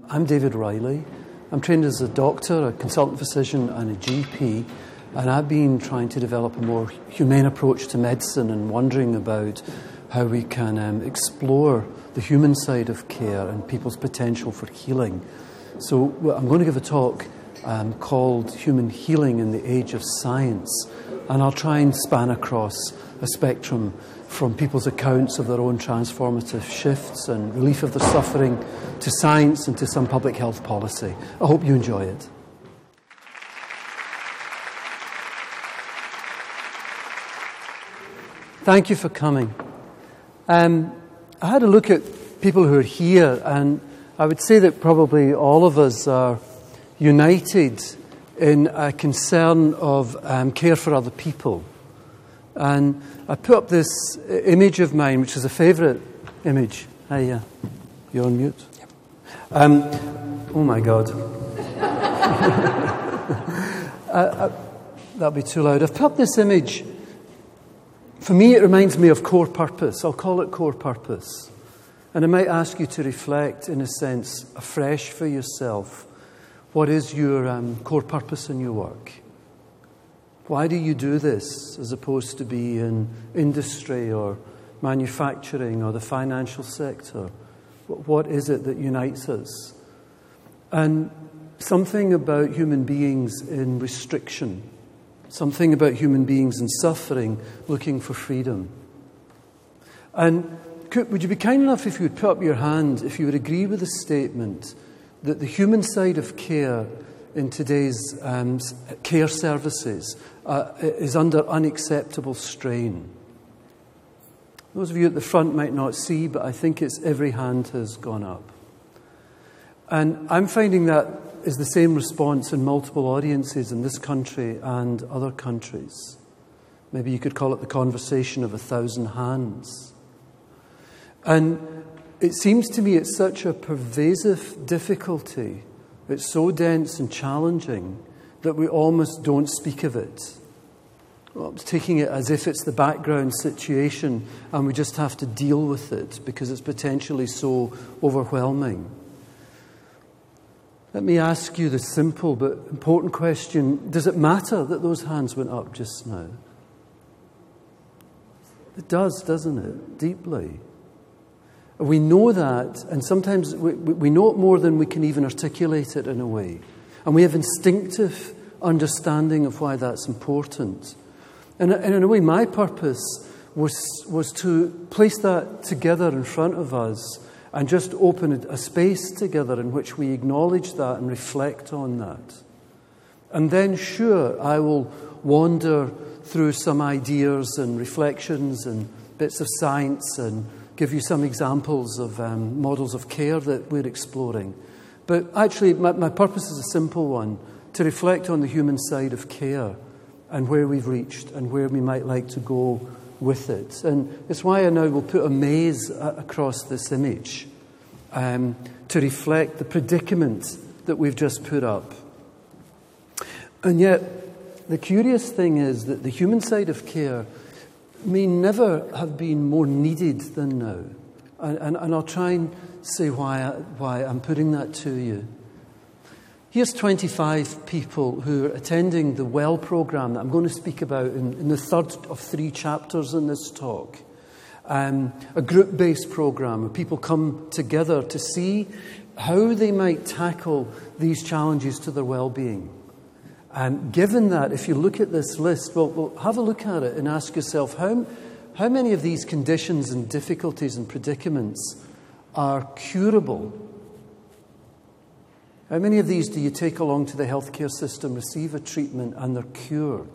I'm David Riley. I'm trained as a doctor, a consultant physician and a GP, and I've been trying to develop a more humane approach to medicine and wondering about how we can explore the human side of care and people's potential for healing. So I'm going to give a talk called Human Healing in the Age of Science, and I'll try and span across a spectrum from people's accounts of their own transformative shifts and relief of their suffering to science and to some public health policy. I hope you enjoy it. Thank you for coming. I had a look at people who are here, and I would say that probably all of us are united in a concern of care for other people. And I put up this image of mine, which is a favourite image. Hi, you're on mute? Yep. Oh my God. That'll be too loud. I've put up this image. For me, it reminds me of core purpose. I'll call it core purpose. And I might ask you to reflect, in a sense, afresh for yourself. What is your core purpose in your work? Why do you do this as opposed to be in industry or manufacturing or the financial sector? What is it that unites us? And something about human beings in restriction, something about human beings in suffering, looking for freedom. And would you be kind enough if you would put up your hand if you would agree with the statement that the human side of care in today's care services is under unacceptable strain? Those of you at the front might not see, but I think it's every hand has gone up. And I'm finding that is the same response in multiple audiences in this country and other countries. Maybe you could call it the conversation of 1,000 hands. And it seems to me it's such a pervasive difficulty. It's so dense and challenging that we almost don't speak of it. Well, taking it as if it's the background situation and we just have to deal with it because it's potentially so overwhelming. Let me ask you the simple but important question. Does it matter that those hands went up just now? It does, doesn't it? Deeply. We know that, and sometimes we know it more than we can even articulate it in a way. And we have instinctive understanding of why that's important. And in a way, my purpose was to place that together in front of us and just open a space together in which we acknowledge that and reflect on that. And then, sure, I will wander through some ideas and reflections and bits of science and give you some examples of models of care that we're exploring. But actually, my purpose is a simple one, to reflect on the human side of care and where we've reached and where we might like to go with it. And it's why I now will put a maze across this image to reflect the predicament that we've just put up. And yet, the curious thing is that the human side of care may never have been more needed than now. And I'll try and say why I'm putting that to you. Here's 25 people who are attending the WELL program that I'm going to speak about in the third of 3 chapters in this talk. A group-based program where people come together to see how they might tackle these challenges to their well-being. Given that, if you look at this list, well, have a look at it and ask yourself, how many of these conditions and difficulties and predicaments are curable? How many of these do you take along to the healthcare system, receive a treatment, and they're cured?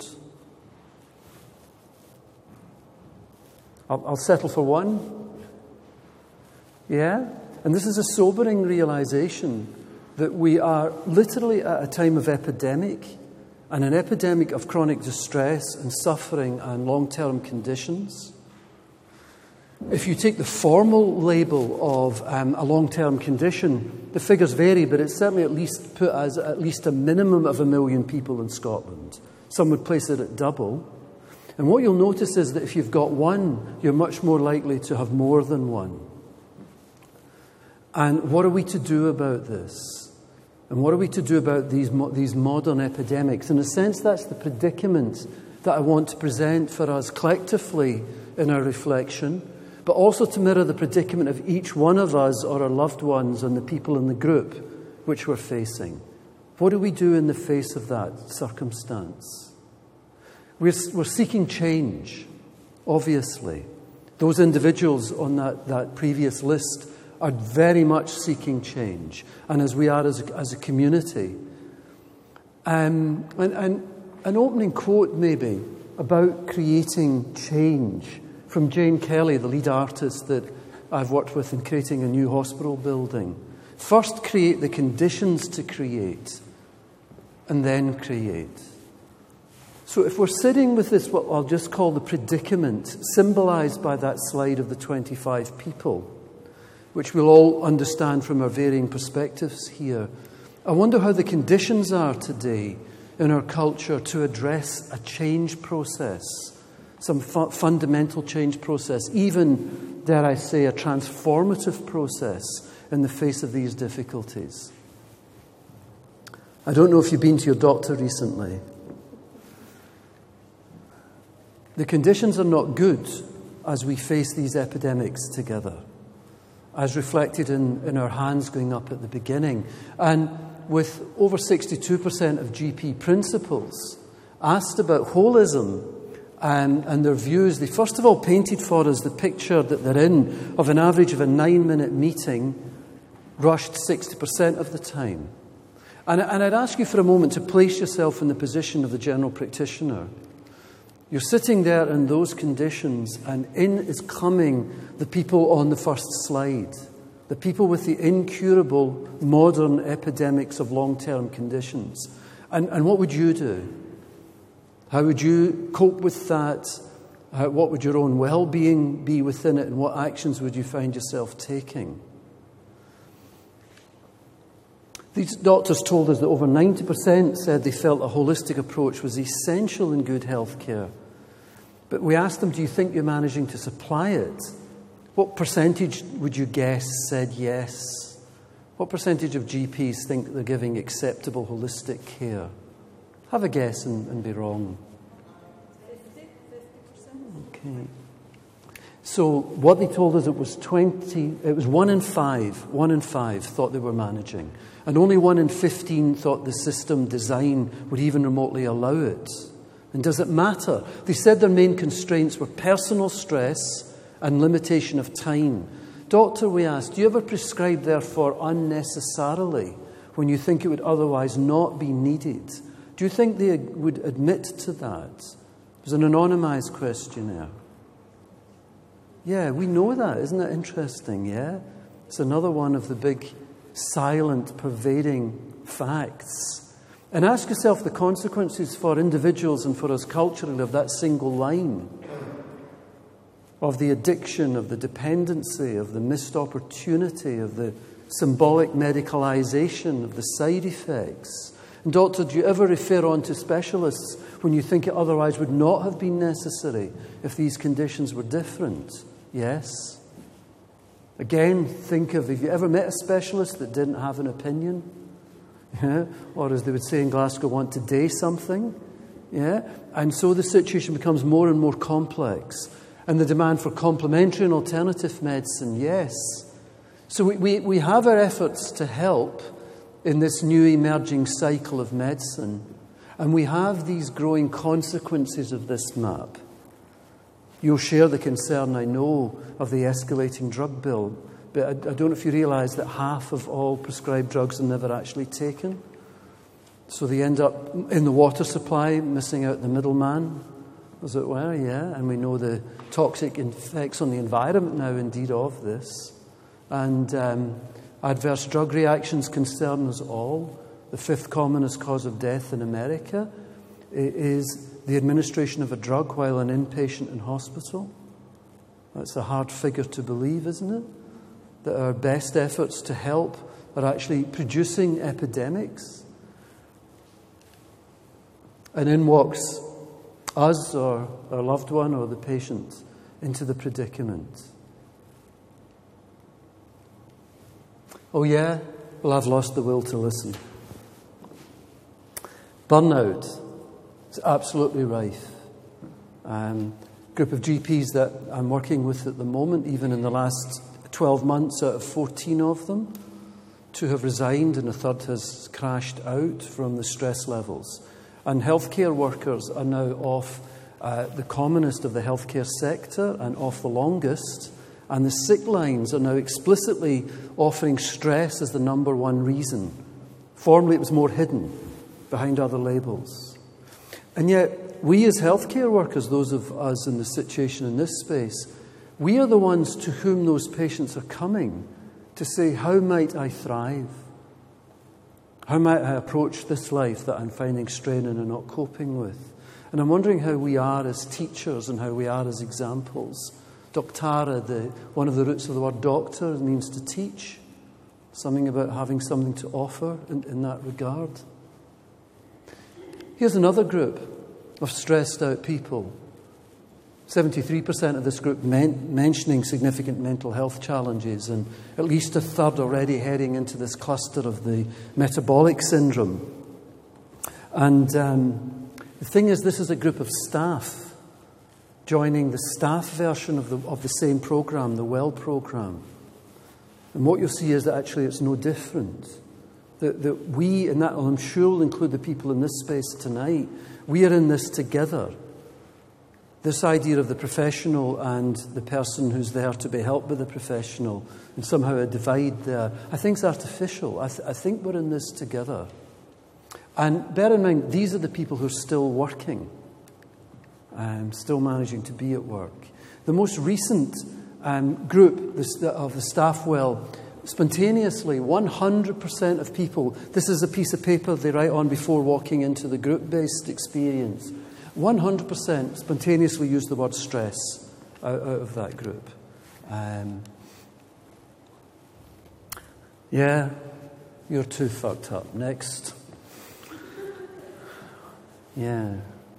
I'll settle for one. Yeah? And this is a sobering realization that we are literally at a time of epidemic, and an epidemic of chronic distress and suffering and long-term conditions. If you take the formal label of a long-term condition, the figures vary, but it's certainly at least put as at least a minimum of 1 million people in Scotland. Some would place it at double. And what you'll notice is that if you've got one, you're much more likely to have more than one. And what are we to do about this? And what are we to do about these modern epidemics? In a sense, that's the predicament that I want to present for us collectively in our reflection, but also to mirror the predicament of each one of us or our loved ones and the people in the group which we're facing. What do we do in the face of that circumstance? We're seeking change, obviously. Those individuals on that previous list are very much seeking change, and as we are as a community. And an opening quote, maybe, about creating change from Jane Kelly, the lead artist that I've worked with in creating a new hospital building. First, create the conditions to create, and then create. So if we're sitting with this, what I'll just call the predicament, symbolized by that slide of the 25 people, which we'll all understand from our varying perspectives here, I wonder how the conditions are today in our culture to address a change process, some fundamental change process, even, dare I say, a transformative process in the face of these difficulties. I don't know if you've been to your doctor recently. The conditions are not good as we face these epidemics together, as reflected in our hands going up at the beginning. And with over 62% of GP principals asked about holism and their views, they first of all painted for us the picture that they're in of an average of a 9-minute meeting rushed 60% of the time. And I'd ask you for a moment to place yourself in the position of the general practitioner. You're sitting there in those conditions, and in is coming the people on the first slide, the people with the incurable modern epidemics of long-term conditions. And what would you do? How would you cope with that? What would your own well-being be within it, and what actions would you find yourself taking? These doctors told us that over 90% said they felt a holistic approach was essential in good health care. But we asked them, do you think you're managing to supply it? What percentage would you guess said yes? What percentage of GPs think they're giving acceptable holistic care? Have a guess and be wrong. 50%. Okay. So what they told us, it was 1 in 5. 1 in 5 thought they were managing. And only 1 in 15 thought the system design would even remotely allow it. And does it matter? They said their main constraints were personal stress and limitation of time. Doctor, we asked, do you ever prescribe, therefore, unnecessarily when you think it would otherwise not be needed? Do you think they would admit to that? It was an anonymized questionnaire. Yeah, we know that. Isn't that interesting, yeah? It's another one of the big, silent, pervading facts. And ask yourself the consequences for individuals and for us culturally of that single line, of the addiction, of the dependency, of the missed opportunity, of the symbolic medicalization, of the side effects. And doctor, do you ever refer on to specialists when you think it otherwise would not have been necessary if these conditions were different? Yes. Again, think of, have you ever met a specialist that didn't have an opinion? Yeah? Or as they would say in Glasgow, want to day something? Yeah? And so the situation becomes more and more complex. And the demand for complementary and alternative medicine, yes. So we have our efforts to help in this new emerging cycle of medicine. And we have these growing consequences of this map. You'll share the concern, I know, of the escalating drug bill. But I don't know if you realise that half of all prescribed drugs are never actually taken. So they end up in the water supply, missing out the middleman, as it were, yeah. And we know the toxic effects on the environment now, indeed, of this. And adverse drug reactions concern us all. The 5th commonest cause of death in America is the administration of a drug while an inpatient in hospital. That's a hard figure to believe, isn't it? That our best efforts to help are actually producing epidemics. And in walks us or our loved one or the patient into the predicament. Oh yeah? Well, I've lost the will to listen. Burnout is absolutely rife. Group of GPs that I'm working with at the moment, even in the last 12 months, out of 14 of them, 2 have resigned and a third has crashed out from the stress levels. And healthcare workers are now off the commonest of the healthcare sector and off the longest. And the sick lines are now explicitly offering stress as the number one reason. Formerly it was more hidden behind other labels. And yet, we as healthcare workers, those of us in the situation in this space, we are the ones to whom those patients are coming to say, how might I thrive? How might I approach this life that I'm finding straining and not coping with? And I'm wondering how we are as teachers and how we are as examples. Doctara, one of the roots of the word doctor, means to teach. Something about having something to offer in that regard. Here's another group of stressed out people. 73% of this group mentioning significant mental health challenges, and at least a third already heading into this cluster of the metabolic syndrome. And the thing is, this is a group of staff joining the staff version of the same program, the WELL program. And what you'll see is that actually it's no different. That we, and that I'm sure will include the people in this space tonight, we are in this together. This idea of the professional and the person who's there to be helped by the professional, and somehow a divide there, I think is artificial. I think we're in this together. And bear in mind, these are the people who are still working, still managing to be at work. The most recent group of the staff well, spontaneously, 100% of people, this is a piece of paper they write on before walking into the group-based experience, 100% spontaneously use the word stress out of that group. Yeah, you're too fucked up. Next. Yeah.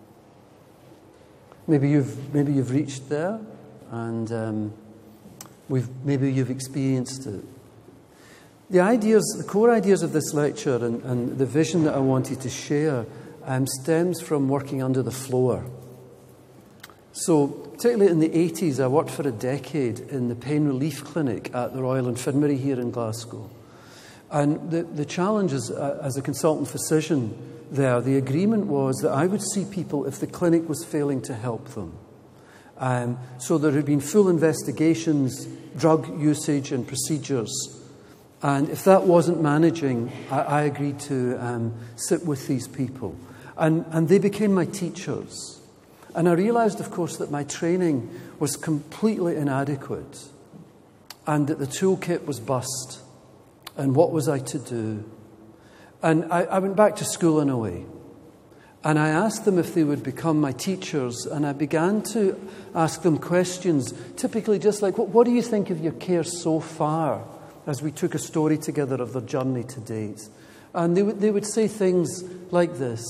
Maybe you've reached there, and maybe you've experienced it. The core ideas of this lecture and the vision that I wanted to share stems from working under the floor. So, particularly in the 80s, I worked for a decade in the pain relief clinic at the Royal Infirmary here in Glasgow. And the challenge is, as a consultant physician there, the agreement was that I would see people if the clinic was failing to help them. So there had been full investigations, drug usage and procedures. And if that wasn't managing, I agreed to sit with these people. And they became my teachers. And I realized, of course, that my training was completely inadequate and that the toolkit was bust. And what was I to do? And I went back to school in a way. And I asked them if they would become my teachers. And I began to ask them questions, typically just like, what do you think of your care so far? As we took a story together of their journey to date. And they would say things like this.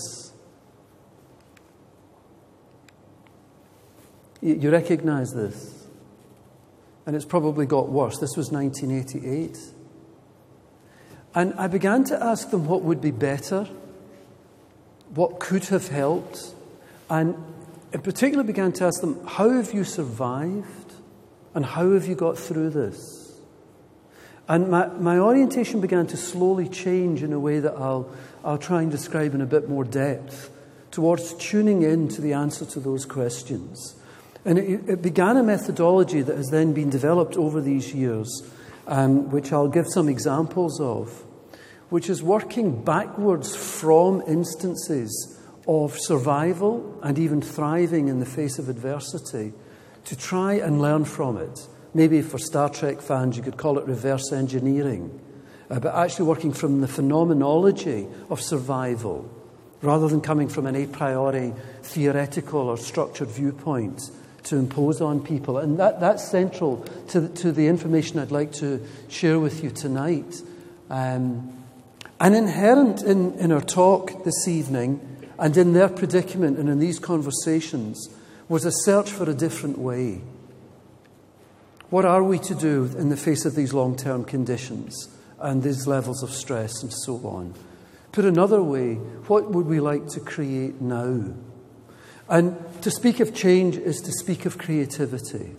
You recognize this? And it's probably got worse. This was 1988. And I began to ask them what would be better, what could have helped, and in particular began to ask them, how have you survived, and how have you got through this? And my orientation began to slowly change in a way that I'll try and describe in a bit more depth, towards tuning in to the answer to those questions. And it began a methodology that has then been developed over these years, which I'll give some examples of, which is working backwards from instances of survival and even thriving in the face of adversity to try and learn from it. Maybe for Star Trek fans, you could call it reverse engineering, but actually working from the phenomenology of survival rather than coming from an a priori theoretical or structured viewpoint to impose on people. And that's central to the information I'd like to share with you tonight. And inherent in our talk this evening and in their predicament and in these conversations was a search for a different way. What are we to do in the face of these long-term conditions? and these levels of stress and so on. Put another way, what would we like to create now? And to speak of change is to speak of creativity.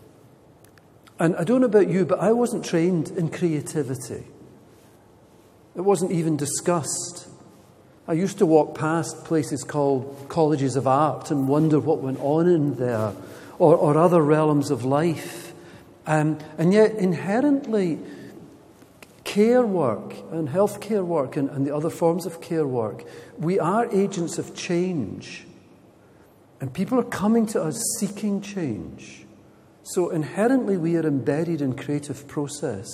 And I don't know about you, but I wasn't trained in creativity. It wasn't even discussed. I used to walk past places called colleges of art and wonder what went on in there, or other realms of life. And yet, inherently, care work and healthcare work and the other forms of care work, we are agents of change. And people are coming to us seeking change. So inherently, we are embedded in creative process.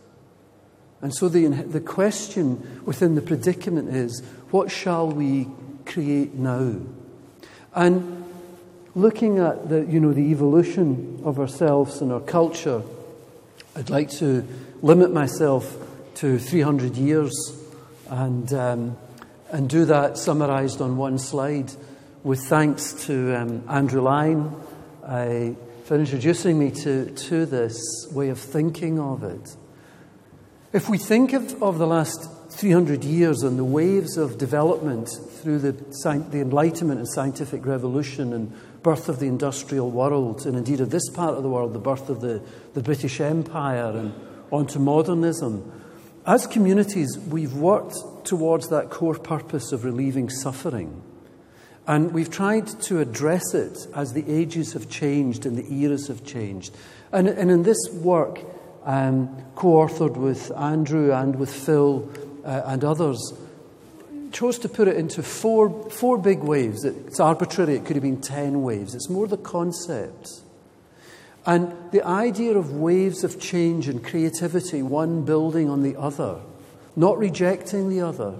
And so the question within the predicament is, what shall we create now? And looking at the evolution of ourselves and our culture, I'd like to limit myself to 300 years and do that summarised on one slide, with thanks to Andrew Lyne for introducing me to this way of thinking of it. If we think of the last 300 years and the waves of development through the Enlightenment and scientific revolution and birth of the industrial world, and indeed of this part of the world, the birth of the British Empire and onto modernism, as communities, we've worked towards that core purpose of relieving suffering. And we've tried to address it as the ages have changed and the eras have changed. And in this work, co-authored with Andrew and with Phil and others, chose to put it into four big waves. It's arbitrary, it could have been 10 waves. It's more the concept. And the idea of waves of change and creativity, one building on the other, not rejecting the other.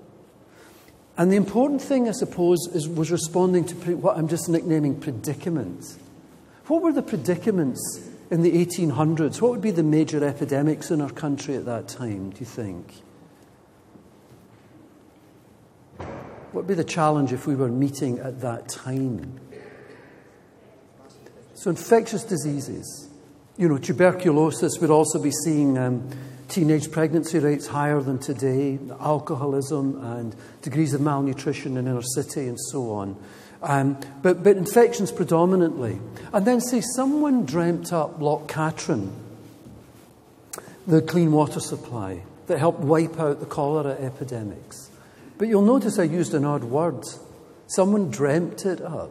And the important thing, I suppose, was responding to what I'm just nicknaming predicaments. What were the predicaments in the 1800s? What would be the major epidemics in our country at that time, do you think? What would be the challenge if we were meeting at that time? So infectious diseases. Tuberculosis. We'd also be seeing teenage pregnancy rates higher than today, alcoholism and degrees of malnutrition in inner city and so on. But infections predominantly. And then, say, someone dreamt up Loch Katrine, the clean water supply, that helped wipe out the cholera epidemics. But you'll notice I used an odd word. Someone dreamt it up.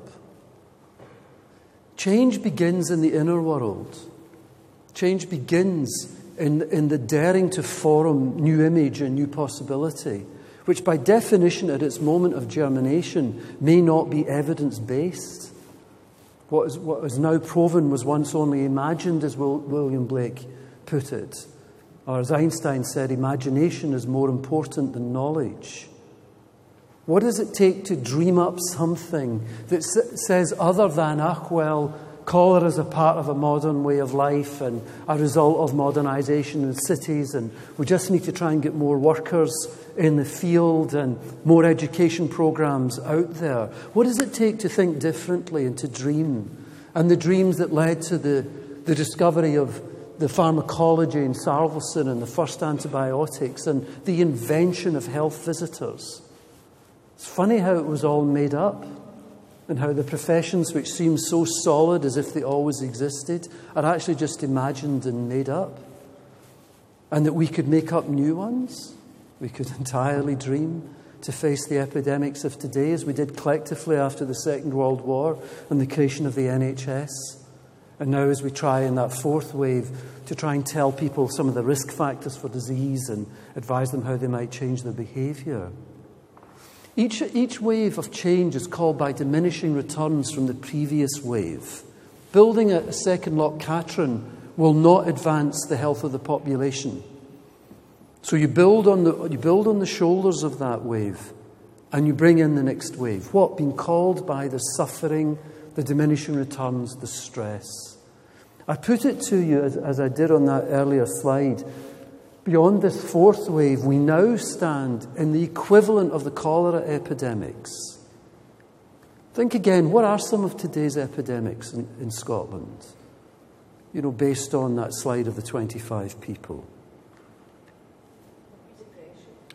Change begins in the inner world. Change begins in the daring to form new image and new possibility, which by definition at its moment of germination may not be evidence-based. What is now proven was once only imagined, as William Blake put it. Or as Einstein said, imagination is more important than knowledge. What does it take to dream up something that says other than, cholera is a part of a modern way of life and a result of modernisation in cities, and we just need to try and get more workers in the field and more education programmes out there. What does it take to think differently and to dream? And the dreams that led to the discovery of the pharmacology in Salvarson and the first antibiotics and the invention of health visitors. It's funny how it was all made up, and how the professions which seem so solid as if they always existed are actually just imagined and made up. And that we could make up new ones. We could entirely dream to face the epidemics of today, as we did collectively after the Second World War and the creation of the NHS. And now as we try in that fourth wave to try and tell people some of the risk factors for disease and advise them how they might change their behaviour. Each wave of change is called by diminishing returns from the previous wave. Building a second Loch Katrine will not advance the health of the population. So you build on the shoulders of that wave, and you bring in the next wave. What? Being called by the suffering, the diminishing returns, the stress. I put it to you, as I did on that earlier slide, beyond this fourth wave, we now stand in the equivalent of the cholera epidemics. Think again, what are some of today's epidemics in Scotland? Based on that slide of the 25 people.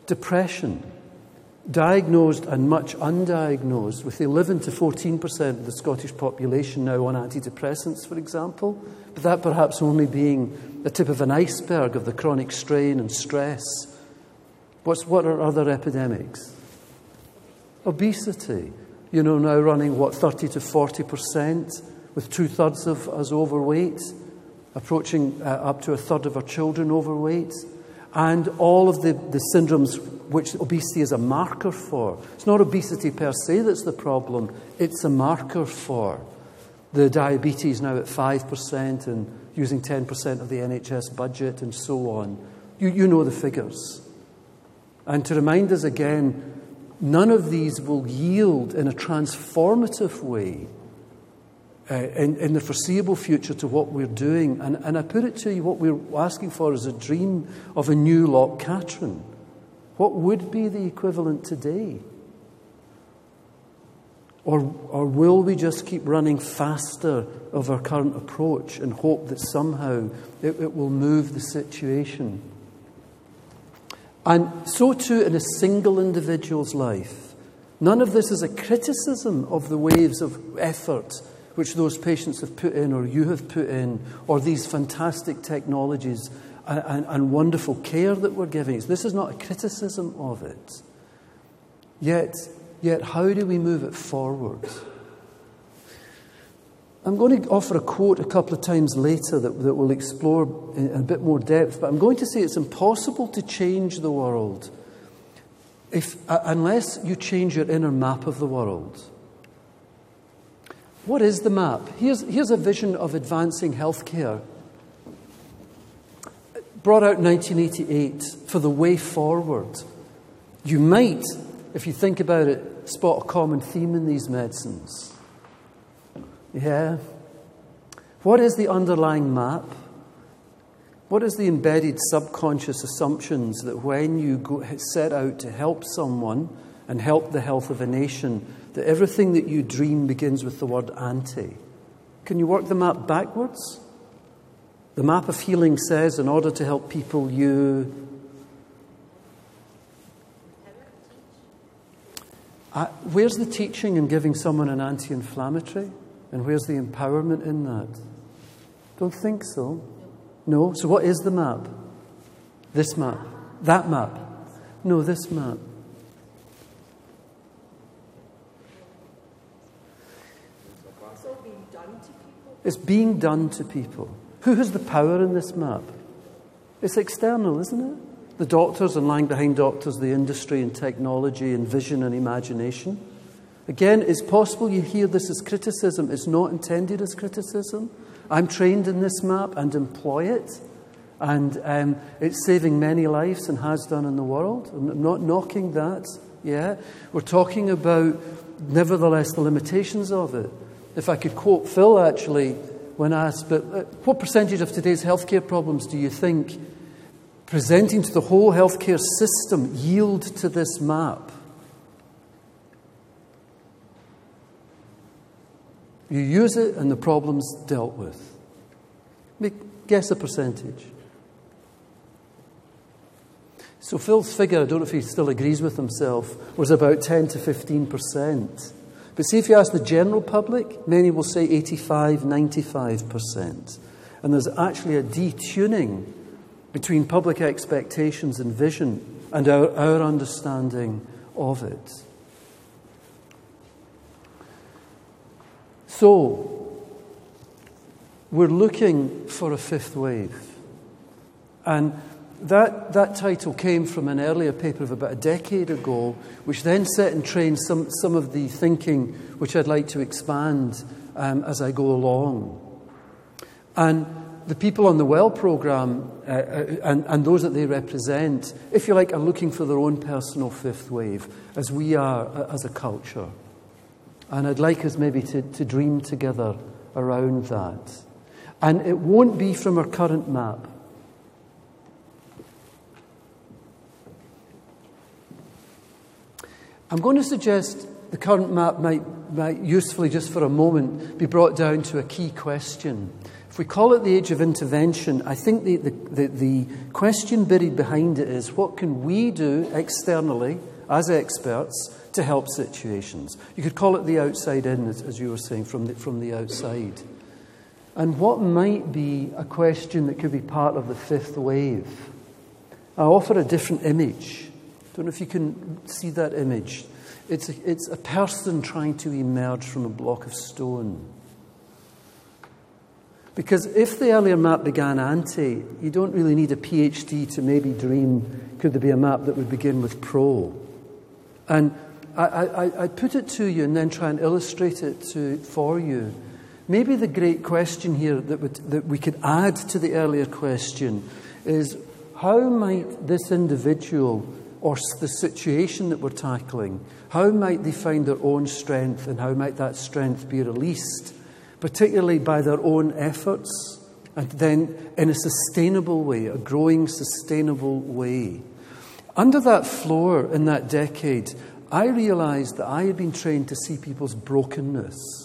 Depression, diagnosed and much undiagnosed, with 11 to 14% of the Scottish population now on antidepressants, for example, but that perhaps only being the tip of an iceberg of the chronic strain and stress. What are other epidemics? Obesity, now running, 30 to 40%, with 2/3 of us overweight, approaching up to 1/3 of our children overweight, and all of the syndromes which obesity is a marker for. It's not obesity per se that's the problem, it's a marker for. The diabetes now at 5% and using 10% of the NHS budget and so on. You know the figures. And to remind us again, none of these will yield in a transformative way in the foreseeable future to what we're doing. And I put it to you, what we're asking for is a dream of a new Loch Katrine. What would be the equivalent today? Or will we just keep running faster of our current approach and hope that somehow it will move the situation? And so too in a single individual's life. None of this is a criticism of the waves of effort which those patients have put in or you have put in, or these fantastic technologies and wonderful care that we're giving. This is not a criticism of it. Yet how do we move it forward? I'm going to offer a quote a couple of times later that we'll explore in a bit more depth, but I'm going to say it's impossible to change the world unless you change your inner map of the world. What is the map? Here's a vision of advancing healthcare, brought out in 1988 for the way forward. You might, if you think about it, spot a common theme in these medicines. Yeah. What is the underlying map? What is the embedded subconscious assumptions that when you set out to help someone and help the health of a nation, that everything that you dream begins with the word anti? Can you work the map backwards? The map of healing says, in order to help people, you... where's the teaching in giving someone an anti-inflammatory? And where's the empowerment in that? Don't think so. No? So what is the map? This map. That map. No, this map. It's being done to people. Who has the power in this map? It's external, isn't it? The doctors, and lying behind doctors, the industry and technology and vision and imagination. Again, it's possible you hear this as criticism. It's not intended as criticism. I'm trained in this map and employ it. And it's saving many lives and has done in the world. I'm not knocking that. Yeah, we're talking about, nevertheless, the limitations of it. If I could quote Phil, actually, when asked, but what percentage of today's healthcare problems do you think presenting to the whole healthcare system yield to this map? You use it and the problem's dealt with. Guess a percentage. So Phil's figure, I don't know if he still agrees with himself, was about 10 to 15%. But see, if you ask the general public, many will say 85, 95%. And there's actually a detuning between public expectations and vision and our understanding of it. So, we're looking for a fifth wave. And that title came from an earlier paper of about a decade ago, which then set in train some of the thinking which I'd like to expand as I go along. And the people on the WELL programme and those that they represent, if you like, are looking for their own personal fifth wave, as we are as a culture. And I'd like us maybe to dream together around that. And it won't be from our current map. I'm going to suggest the current map might usefully, just for a moment, be brought down to a key question. If we call it the age of intervention, I think the question buried behind it is, what can we do externally as experts to help situations? You could call it the outside in, as you were saying, from the outside. And what might be a question that could be part of the fifth wave? I offer a different image. I don't know if you can see that image. It's a person trying to emerge from a block of stone. Because if the earlier map began ante, you don't really need a PhD to maybe dream, could there be a map that would begin with pro? And I put it to you and then try and illustrate it for you. Maybe the great question here that we could add to the earlier question is, how might this individual or the situation that we're tackling, how might they find their own strength, and how might that strength be released, particularly by their own efforts, and then in a sustainable way, a growing sustainable way? Under that floor in that decade, I realized that I had been trained to see people's brokenness.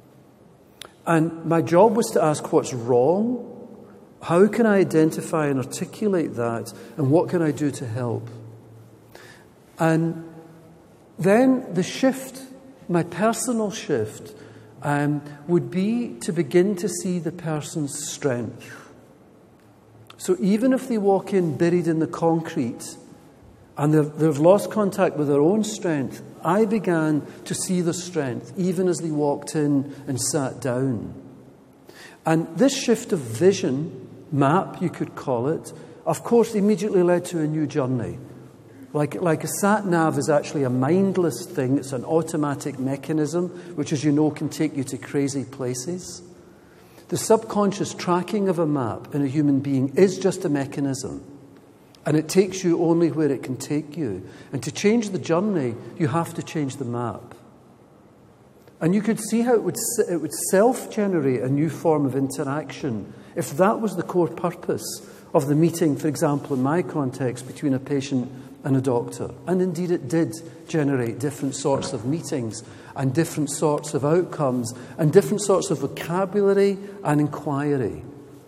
And my job was to ask what's wrong, how can I identify and articulate that, and what can I do to help? And then the shift, my personal shift, would be to begin to see the person's strength. So even if they walk in buried in the concrete and they've lost contact with their own strength, I began to see the strength even as they walked in and sat down. And this shift of vision, map you could call it, of course immediately led to a new journey. Like a sat-nav is actually a mindless thing. It's an automatic mechanism, which, as you know, can take you to crazy places. The subconscious tracking of a map in a human being is just a mechanism. And it takes you only where it can take you. And to change the journey, you have to change the map. And you could see how it would self-generate a new form of interaction if that was the core purpose of the meeting, for example, in my context, between a patient and a doctor. And indeed it did generate different sorts of meetings and different sorts of outcomes and different sorts of vocabulary and inquiry.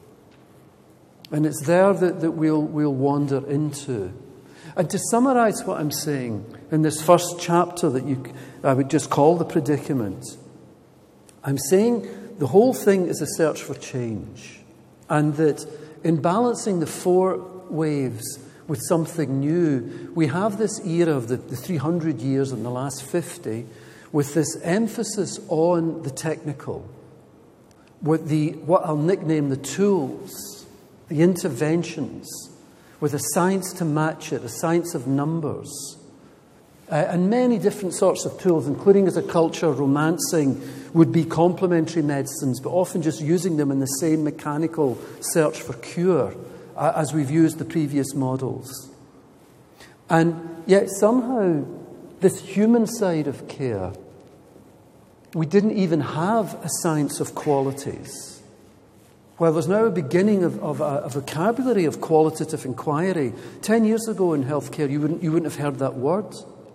And it's there that we'll wander into. And to summarize what I'm saying in this first chapter that I would just call the predicament, I'm saying the whole thing is a search for change. And that in balancing the four waves with something new, we have this era of the 300 years and the last 50 with this emphasis on the technical, with what I'll nickname the tools, the interventions, with a science to match it, a science of numbers, and many different sorts of tools, including as a culture romancing would-be complementary medicines, but often just using them in the same mechanical search for cure as we've used the previous models. And yet somehow this human side of care, we didn't even have a science of qualities. Well, there's now a beginning of a vocabulary of qualitative inquiry. 10 years ago in healthcare, you wouldn't have heard that word.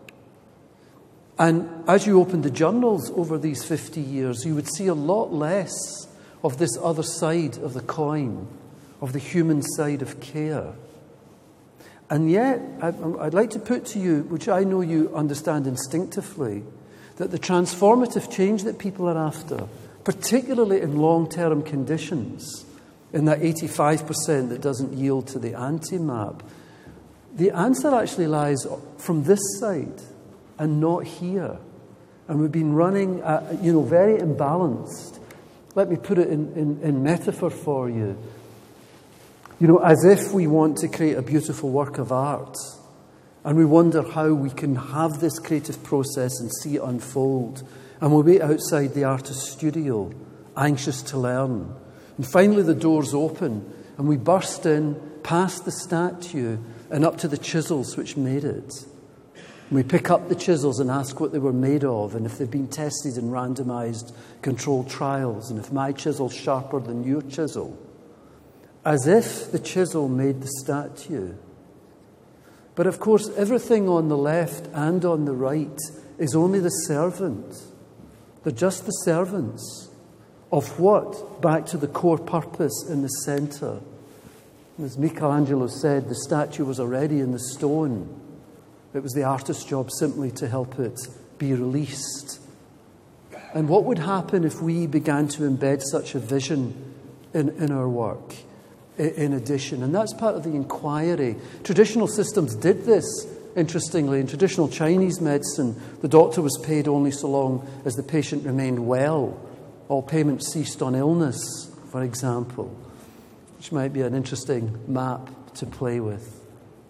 And as you open the journals over these 50 years, you would see a lot less of this other side of the coin, of the human side of care. And yet, I'd like to put to you, which I know you understand instinctively, that the transformative change that people are after, particularly in long-term conditions, in that 85% that doesn't yield to the anti-map, the answer actually lies from this side and not here. And we've been running, very imbalanced. Let me put it in metaphor for you. As if we want to create a beautiful work of art, and we wonder how we can have this creative process and see it unfold. And we wait outside the artist's studio, anxious to learn. And finally the doors open, and we burst in past the statue and up to the chisels which made it. And we pick up the chisels and ask what they were made of, and if they've been tested in randomized controlled trials, and if my chisel's sharper than your chisel. As if the chisel made the statue. But of course, everything on the left and on the right is only the servant. They're just the servants. of what? Back to the core purpose in the centre. As Michelangelo said, the statue was already in the stone. It was the artist's job simply to help it be released. And what would happen if we began to embed such a vision in our work, in addition? And that's part of the inquiry. Traditional systems did this, interestingly. In traditional Chinese medicine, the doctor was paid only so long as the patient remained well. All payment ceased on illness, for example, which might be an interesting map to play with.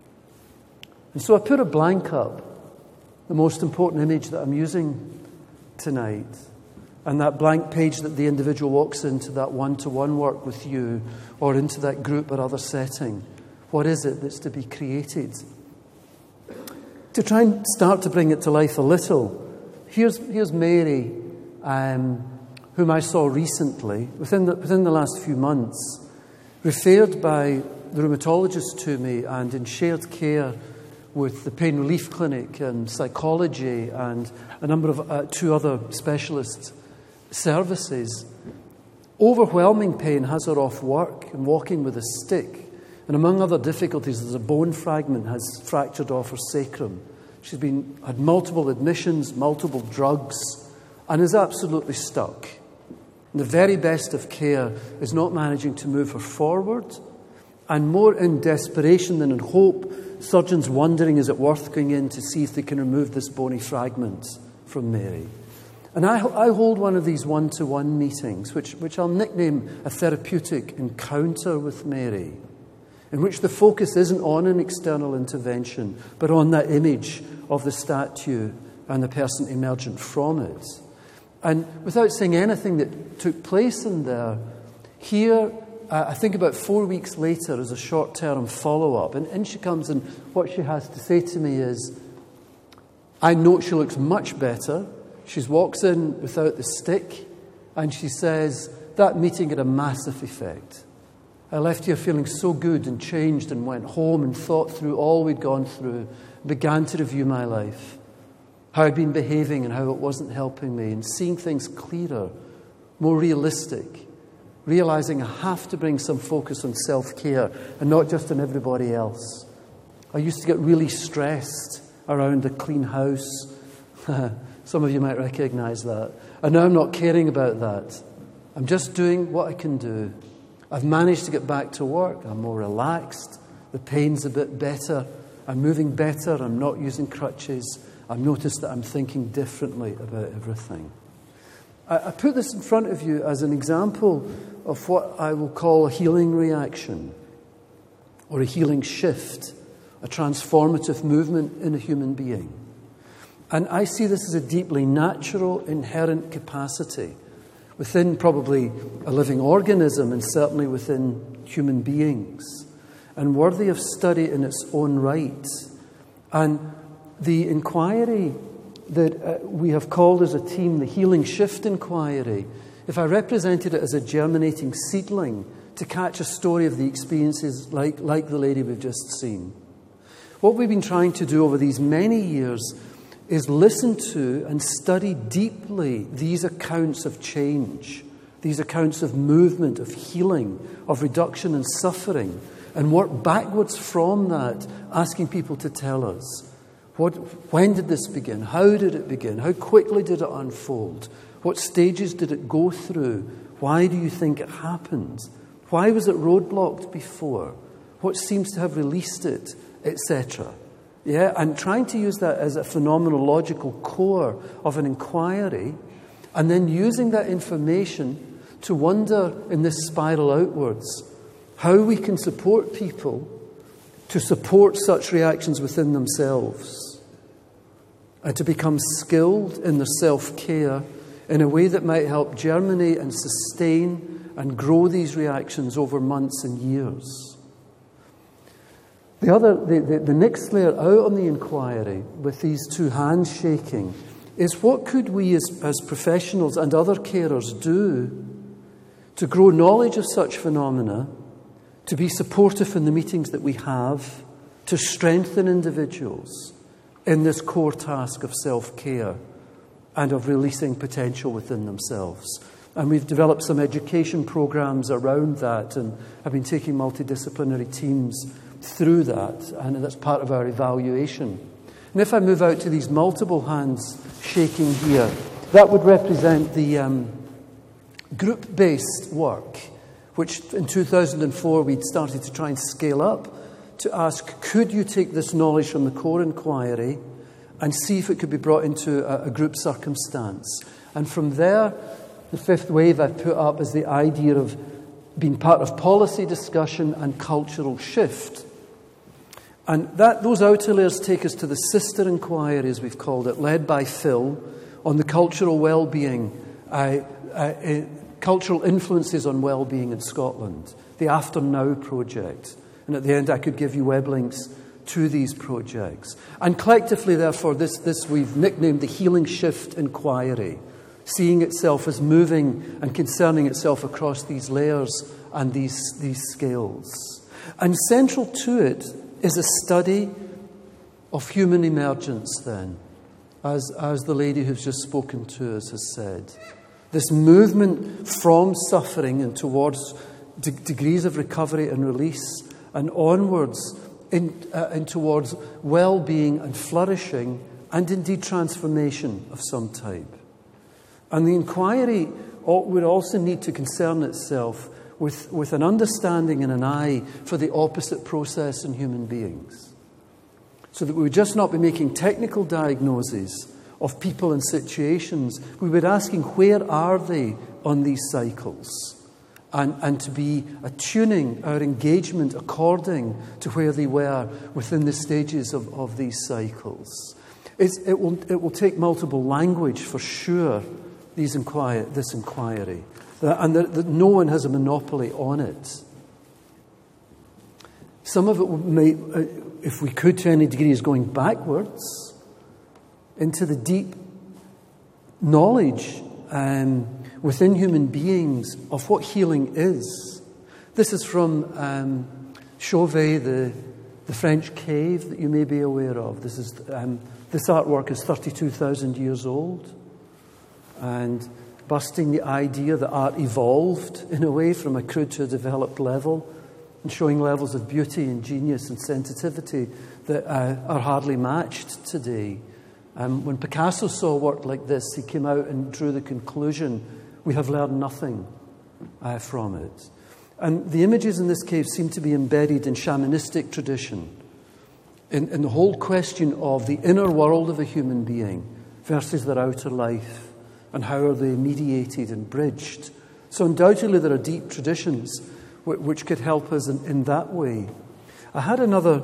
And so I put a blank up, the most important image that I'm using tonight, and that blank page that the individual walks into that one-to-one work with you or into that group or other setting. What is it that's to be created? To try and start to bring it to life a little, here's Mary, whom I saw recently, within the last few months, referred by the rheumatologist to me and in shared care with the pain relief clinic and psychology and a number of two other specialist services. Overwhelming pain has her off work and walking with a stick. And among other difficulties, there's a bone fragment has fractured off her sacrum. She's had multiple admissions, multiple drugs, and is absolutely stuck. And the very best of care is not managing to move her forward, and more in desperation than in hope, surgeons wondering, is it worth going in to see if they can remove this bony fragment from Mary? And I hold one of these one-to-one meetings, which I'll nickname a therapeutic encounter with Mary, in which the focus isn't on an external intervention, but on that image of the statue and the person emergent from it. And without saying anything that took place in there, here, I think about 4 weeks later, as a short-term follow-up, and in she comes, and what she has to say to me is, I note she looks much better. She walks in without the stick, and she says, that meeting had a massive effect. I left here feeling so good and changed, and went home and thought through all we'd gone through, began to review my life, how I'd been behaving and how it wasn't helping me, and seeing things clearer, more realistic, realizing I have to bring some focus on self-care and not just on everybody else. I used to get really stressed around a clean house. Some of you might recognize that. And now I'm not caring about that. I'm just doing what I can do. I've managed to get back to work. I'm more relaxed. The pain's a bit better. I'm moving better. I'm not using crutches. I've noticed that I'm thinking differently about everything. I put this in front of you as an example of what I will call a healing reaction or a healing shift, a transformative movement in a human being. And I see this as a deeply natural, inherent capacity within probably a living organism and certainly within human beings, and worthy of study in its own right. And the inquiry that we have called as a team the Healing Shift Inquiry, if I represented it as a germinating seedling to catch a story of the experiences like the lady we've just seen, what we've been trying to do over these many years is listen to and study deeply these accounts of change, these accounts of movement, of healing, of reduction in suffering, and work backwards from that, asking people to tell us, when did this begin? How did it begin? How quickly did it unfold? What stages did it go through? Why do you think it happened? Why was it roadblocked before? What seems to have released it, etc.? Yeah, and trying to use that as a phenomenological core of an inquiry, and then using that information to wonder in this spiral outwards how we can support people to support such reactions within themselves and to become skilled in their self-care in a way that might help germinate and sustain and grow these reactions over months and years. The next layer out on the inquiry, with these two hands shaking, is what could we as professionals and other carers do to grow knowledge of such phenomena, to be supportive in the meetings that we have, to strengthen individuals in this core task of self-care and of releasing potential within themselves. And we've developed some education programs around that and have been taking multidisciplinary teams through that, and that's part of our evaluation. And if I move out to these multiple hands shaking here, that would represent the group-based work, which in 2004 we'd started to try and scale up to ask, could you take this knowledge from the core inquiry and see if it could be brought into a group circumstance? And from there, the fifth wave I've put up is the idea of being part of policy discussion and cultural shift. And those outer layers take us to the sister inquiry, as we've called it, led by Phil, on the cultural well-being, cultural influences on well-being in Scotland, the After Now project. And at the end, I could give you web links to these projects. And collectively, therefore, this we've nicknamed the Healing Shift Inquiry, seeing itself as moving and concerning itself across these layers and these scales. And central to it is a study of human emergence then, as the lady who's just spoken to us has said. This movement from suffering and towards degrees of recovery and release and onwards in towards well-being and flourishing and indeed transformation of some type. And the inquiry would also need to concern itself with an understanding and an eye for the opposite process in human beings. So that we would just not be making technical diagnoses of people and situations. We would be asking, where are they on these cycles? And to be attuning our engagement according to where they were within the stages of these cycles. It will take multiple language for sure, this inquiry. And no one has a monopoly on it. Some of it may, if we could to any degree, is going backwards into the deep knowledge within human beings of what healing is. This is from Chauvet, the French cave that you may be aware of. This artwork is 32,000 years old, and busting the idea that art evolved in a way from a crude to a developed level, and showing levels of beauty and genius and sensitivity that are hardly matched today. When Picasso saw work like this, he came out and drew the conclusion, we have learned nothing from it. And the images in this cave seem to be embedded in shamanistic tradition, in the whole question of the inner world of a human being versus their outer life, and how are they mediated and bridged. So undoubtedly there are deep traditions which could help us in that way. I had another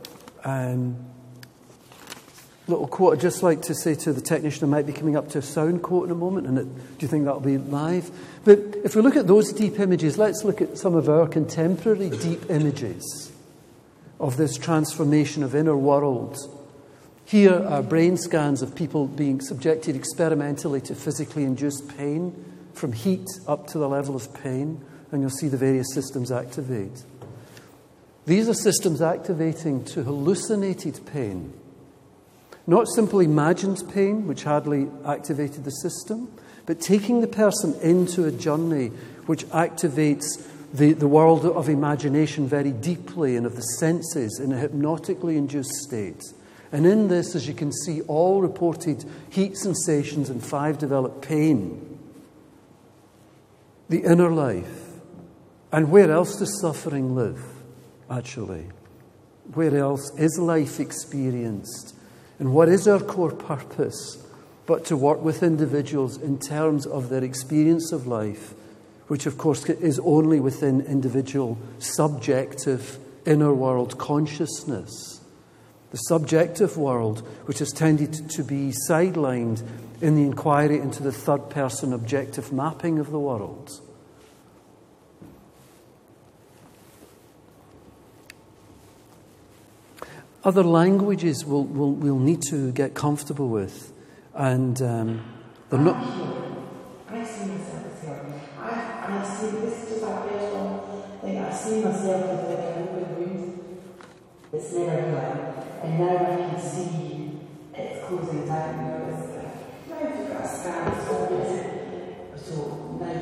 little quote I'd just like to say to the technician. I might be coming up to a sound quote in a moment, and do you think that'll be live? But if we look at those deep images, let's look at some of our contemporary deep images of this transformation of inner world. Here are brain scans of people being subjected experimentally to physically induced pain, from heat up to the level of pain, and you'll see the various systems activate. These are systems activating to hallucinated pain. Not simply imagined pain, which hardly activated the system, but taking the person into a journey which activates the world of imagination very deeply and of the senses in a hypnotically induced state. And in this, as you can see, all reported heat sensations and 5 developed pain. The inner life. And where else does suffering live, actually? Where else is life experienced? And what is our core purpose but to work with individuals in terms of their experience of life, which of course is only within individual subjective inner world consciousness. The subjective world, which has tended to be sidelined in the inquiry into the third-person objective mapping of the world. Other languages we'll need to get comfortable with, and they're not. I see myself as here. I see this just like personal thing. I see myself as like an open wound that's never healing, and now I can see it's closing down. Now you've got a scar, it's obvious. So now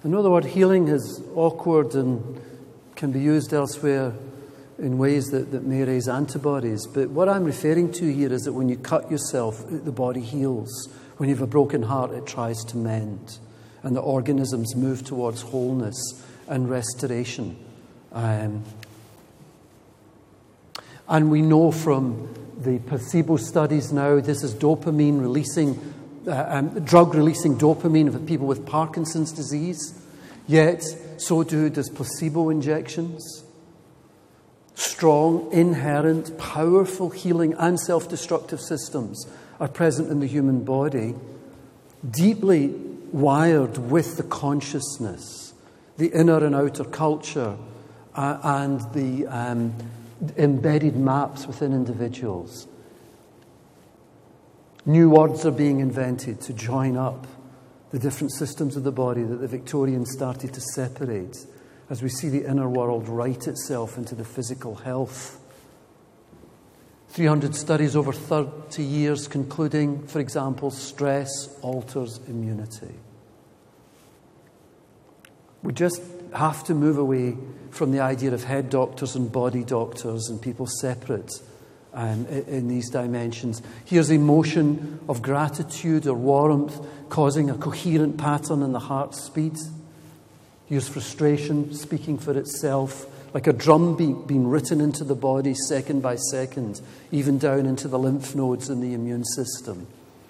I know the word healing is awkward and can be used elsewhere in ways that may raise antibodies, but what I'm referring to here is that when you cut yourself, the body heals. When you have a broken heart, it tries to mend, and the organisms move towards wholeness and restoration. And we know from the placebo studies now, this is dopamine releasing, drug releasing dopamine of people with Parkinson's disease. Yet, so does placebo injections. Strong, inherent, powerful healing and self-destructive systems are present in the human body, deeply wired with the consciousness, the inner and outer culture, and the embedded maps within individuals. New words are being invented to join up the different systems of the body that the Victorians started to separate as we see the inner world write itself into the physical health. 300 studies over 30 years concluding, for example, stress alters immunity. We just have to move away from the idea of head doctors and body doctors and people separate in these dimensions. Here's emotion of gratitude or warmth causing a coherent pattern in the heart's beat. Here's frustration speaking for itself, like a drumbeat being written into the body second by second, even down into the lymph nodes in the immune system.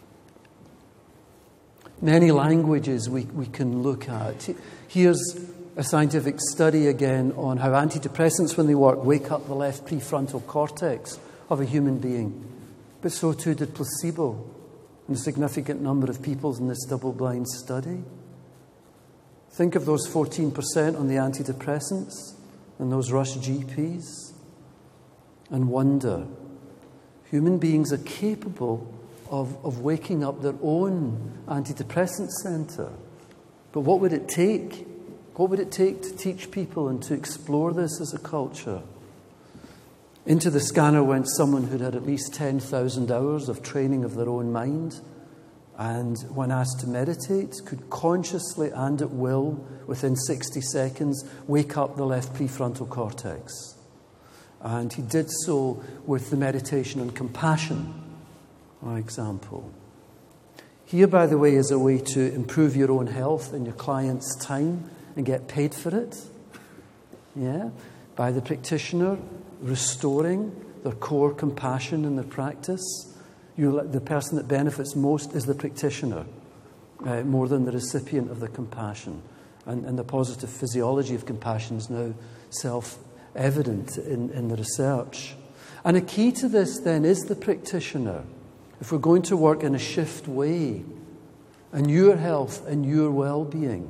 Many languages we can look at. Here's a scientific study again on how antidepressants, when they work, wake up the left prefrontal cortex of a human being. But so too did placebo in a significant number of people in this double-blind study. Think of those 14% on the antidepressants and those rush GPs and wonder. Human beings are capable of waking up their own antidepressant center. But what would it take? What would it take to teach people and to explore this as a culture? Into the scanner went someone who'd had at least 10,000 hours of training of their own mind, and when asked to meditate, could consciously and at will, within 60 seconds, wake up the left prefrontal cortex. And he did so with the meditation on compassion, for example. Here, by the way, is a way to improve your own health and your client's time and get paid for it. Yeah? By the practitioner restoring their core compassion in their practice. The person that benefits most is the practitioner, more than the recipient of the compassion. And the positive physiology of compassion is now self-evident in the research. And a key to this then is the practitioner. If we're going to work in a shift way, and your health and your well-being.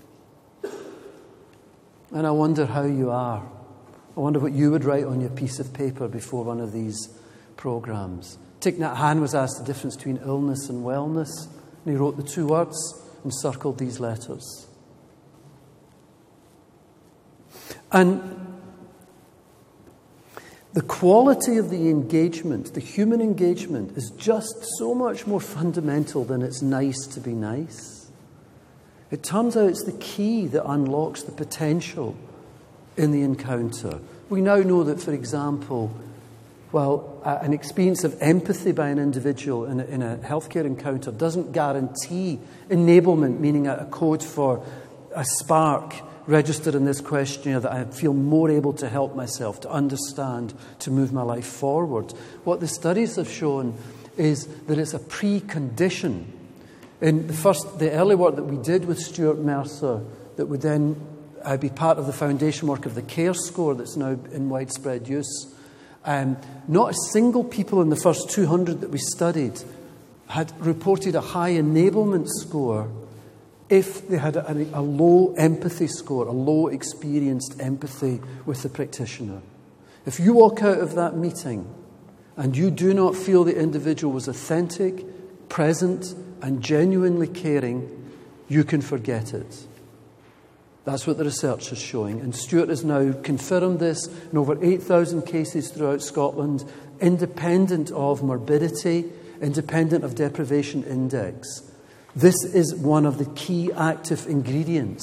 And I wonder how you are. I wonder what you would write on your piece of paper before one of these programs. Thich Nhat Hanh was asked the difference between illness and wellness, and he wrote the two words and circled these letters. And the quality of the engagement, the human engagement, is just so much more fundamental than it's nice to be nice. It turns out it's the key that unlocks the potential in the encounter. We now know that, for example, an experience of empathy by an individual in a healthcare encounter doesn't guarantee enablement, meaning a code for a spark registered in this questionnaire that I feel more able to help myself, to understand, to move my life forward. What the studies have shown is that it's a precondition. In the early work that we did with Stuart Mercer, that would then be part of the foundation work of the CARE score that's now in widespread use, not a single people in the first 200 that we studied had reported a high enablement score if they had a low empathy score, a low experienced empathy with the practitioner. If you walk out of that meeting and you do not feel the individual was authentic, present, and genuinely caring, you can forget it. That's what the research is showing. And Stuart has now confirmed this in over 8,000 cases throughout Scotland, independent of morbidity, independent of deprivation index. This is one of the key active ingredients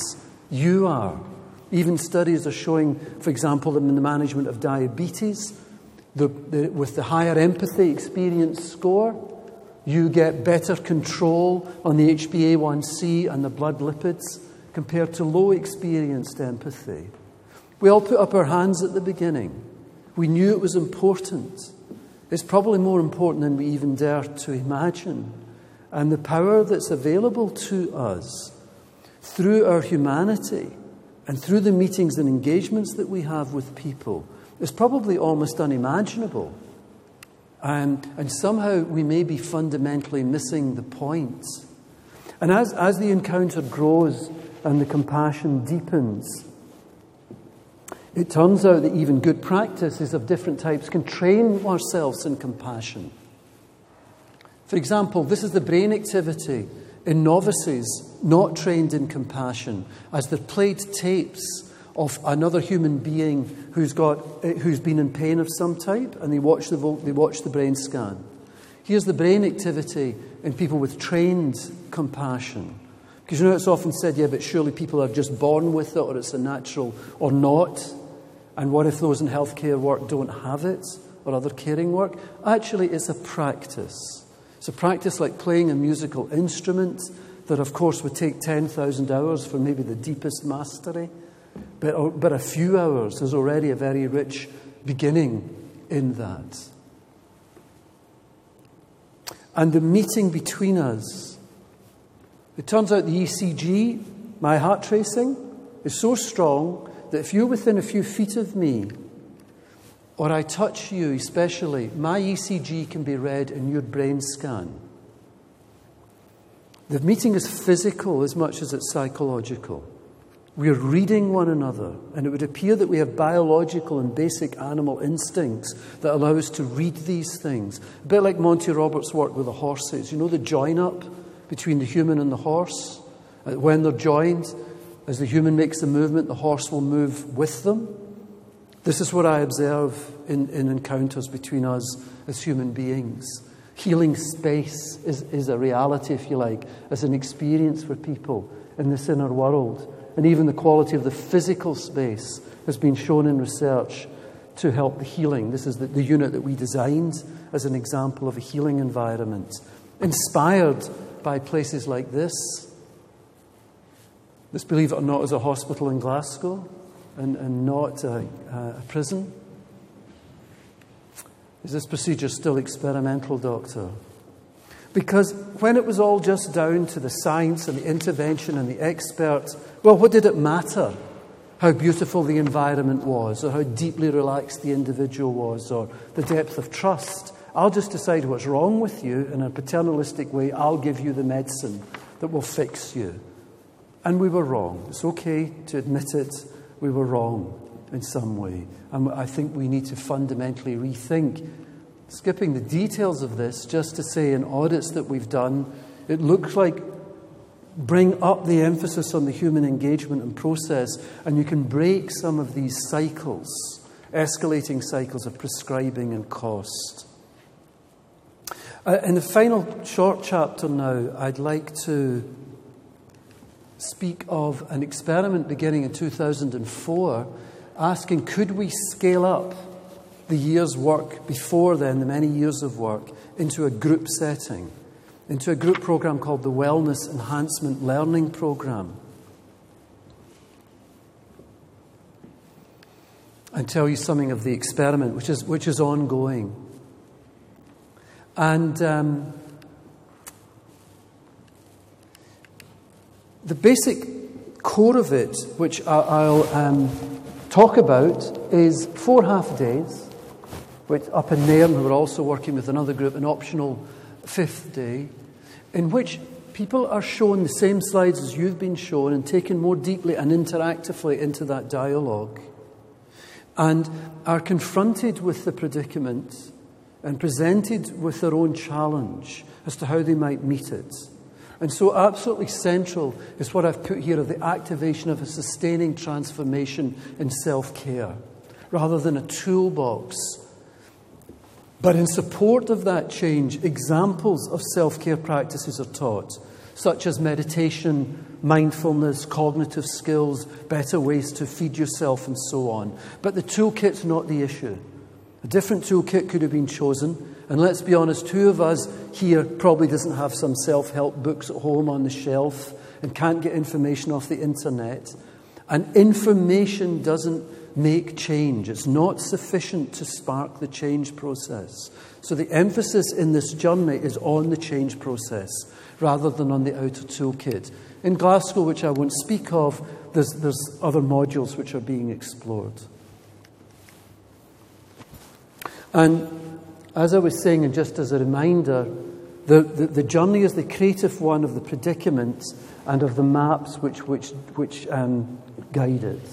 You are. Even studies are showing, for example, in the management of diabetes, with the higher empathy experience score, you get better control on the HbA1c and the blood lipids compared to low experienced empathy. We all put up our hands at the beginning. We knew it was important. It's probably more important than we even dare to imagine. And the power that's available to us through our humanity and through the meetings and engagements that we have with people is probably almost unimaginable. And somehow we may be fundamentally missing the point. And as the encounter grows and the compassion deepens, it turns out that even good practices of different types can train ourselves in compassion. For example, this is the brain activity in novices not trained in compassion, as they're played tapes of another human being who's been in pain of some type, and they watch the brain scan. Here's the brain activity in people with trained compassion. Because it's often said, yeah, but surely people are just born with it, or it's a natural, or not. And what if those in healthcare work don't have it, or other caring work? Actually, it's a practice. It's a practice like playing a musical instrument that, of course, would take 10,000 hours for maybe the deepest mastery. But a few hours is already a very rich beginning in that. And the meeting between us, it turns out the ECG, my heart tracing, is so strong that if you're within a few feet of me, or I touch you especially, my ECG can be read in your brain scan. The meeting is physical as much as it's psychological. We're reading one another, and it would appear that we have biological and basic animal instincts that allow us to read these things. A bit like Monty Roberts' work with the horses. You know the join-up between the human and the horse? When they're joined, as the human makes a movement, the horse will move with them. This is what I observe in encounters between us as human beings. Healing space is a reality, if you like, as an experience for people in this inner world. And even the quality of the physical space has been shown in research to help the healing. This is the unit that we designed as an example of a healing environment, inspired by places like this. This, believe it or not, is a hospital in Glasgow and not a prison. Is this procedure still experimental, Doctor? Because when it was all just down to the science and the intervention and the experts, well, what did it matter? How beautiful the environment was, or how deeply relaxed the individual was, or the depth of trust. I'll just decide what's wrong with you in a paternalistic way. I'll give you the medicine that will fix you. And we were wrong. It's okay to admit it. We were wrong in some way. And I think we need to fundamentally rethink. Skipping the details of this, just to say in audits that we've done, it looks like bring up the emphasis on the human engagement and process, and you can break some of these cycles, escalating cycles of prescribing and cost. In the final short chapter now, I'd like to speak of an experiment beginning in 2004, asking, could we scale up the year's work before then, the many years of work, into a group setting, into a group program called the Wellness Enhancement Learning Program. And tell you something of the experiment, which is ongoing. And the basic core of it, which I'll talk about, is 4 half days, which up in Nairn, we're also working with another group, an optional 5th day, in which people are shown the same slides as you've been shown and taken more deeply and interactively into that dialogue, and are confronted with the predicament and presented with their own challenge as to how they might meet it. And so absolutely central is what I've put here of the activation of a sustaining transformation in self-care, rather than a toolbox. But in support of that change, examples of self-care practices are taught. such as meditation, mindfulness, cognitive skills, better ways to feed yourself, and so on. But the toolkit's not the issue. A different toolkit could have been chosen. And let's be honest, who of us here probably doesn't have some self-help books at home on the shelf and can't get information off the internet? And information doesn't make change. It's not sufficient to spark the change process. So the emphasis in this journey is on the change process rather than on the outer toolkit. In Glasgow, which I won't speak of, there's other modules which are being explored. And as I was saying, and just as a reminder, the journey is the creative one of the predicament and of the maps which guide it.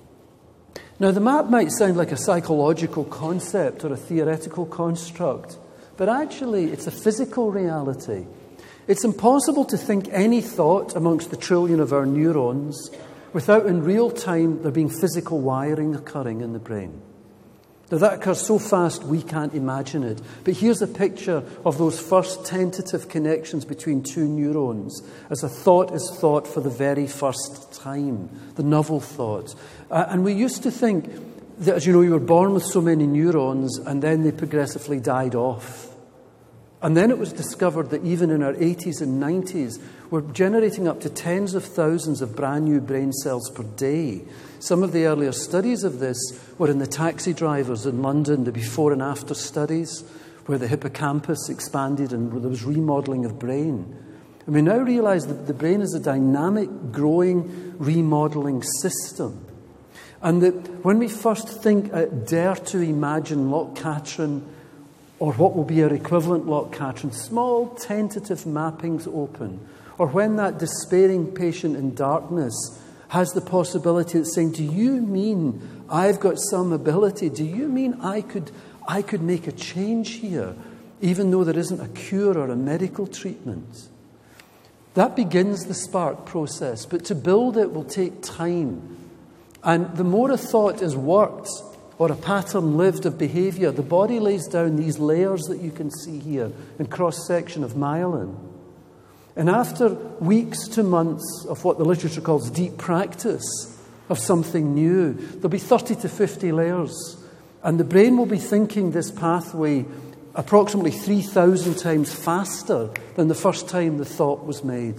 Now, the map might sound like a psychological concept or a theoretical construct, but actually it's a physical reality. It's impossible to think any thought amongst the trillion of our neurons without in real time there being physical wiring occurring in the brain. Now, that occurs so fast we can't imagine it. But here's a picture of those first tentative connections between two neurons as a thought is thought for the very first time, the novel thought. And we used to think that, as you know, you were born with so many neurons and then they progressively died off. And then it was discovered that even in our 80s and 90s, we're generating up to tens of thousands of brand new brain cells per day. Some of the earlier studies of this were in the taxi drivers in London, the before and after studies, where the hippocampus expanded and there was remodeling of brain. And we now realize that the brain is a dynamic, growing, remodeling system. And that when we first dare to imagine Loch Katrine, or what will be our equivalent Loch Katrine, small tentative mappings open, or when that despairing patient in darkness has the possibility of saying, do you mean I've got some ability? Do you mean I could make a change here, even though there isn't a cure or a medical treatment? That begins the spark process, but to build it will take time. And the more a thought is worked, or a pattern lived of behaviour, the body lays down these layers that you can see here in cross-section of myelin. And after weeks to months of what the literature calls deep practice of something new, there'll be 30 to 50 layers. And the brain will be thinking this pathway approximately 3,000 times faster than the first time the thought was made.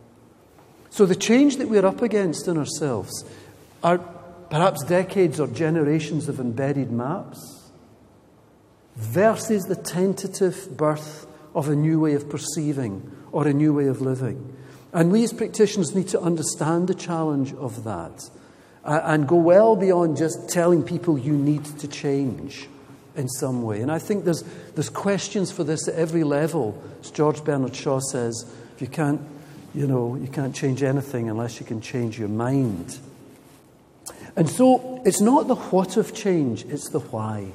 So the change that we're up against in ourselves are perhaps decades or generations of embedded maps versus the tentative birth of a new way of perceiving or a new way of living. And we as practitioners need to understand the challenge of that and go well beyond just telling people you need to change in some way. And I think there's questions for this at every level. As George Bernard Shaw says, if you can't change anything unless you can change your mind. And so it's not the what of change, it's the why.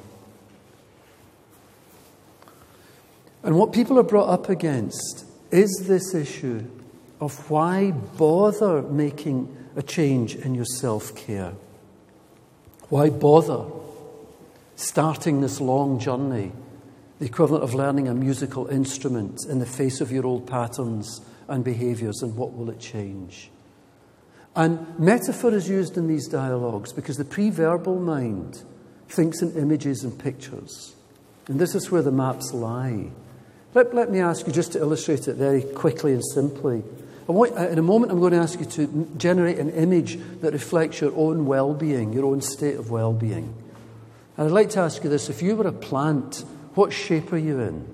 And what people are brought up against is this issue of why bother making a change in your self-care? Why bother starting this long journey, the equivalent of learning a musical instrument in the face of your old patterns and behaviours, and what will it change? And metaphor is used in these dialogues because the pre-verbal mind thinks in images and pictures. And this is where the maps lie. Let me ask you, just to illustrate it very quickly and simply. In a moment, I'm going to ask you to generate an image that reflects your own well-being, your own state of well-being. And I'd like to ask you this. If you were a plant, what shape are you in?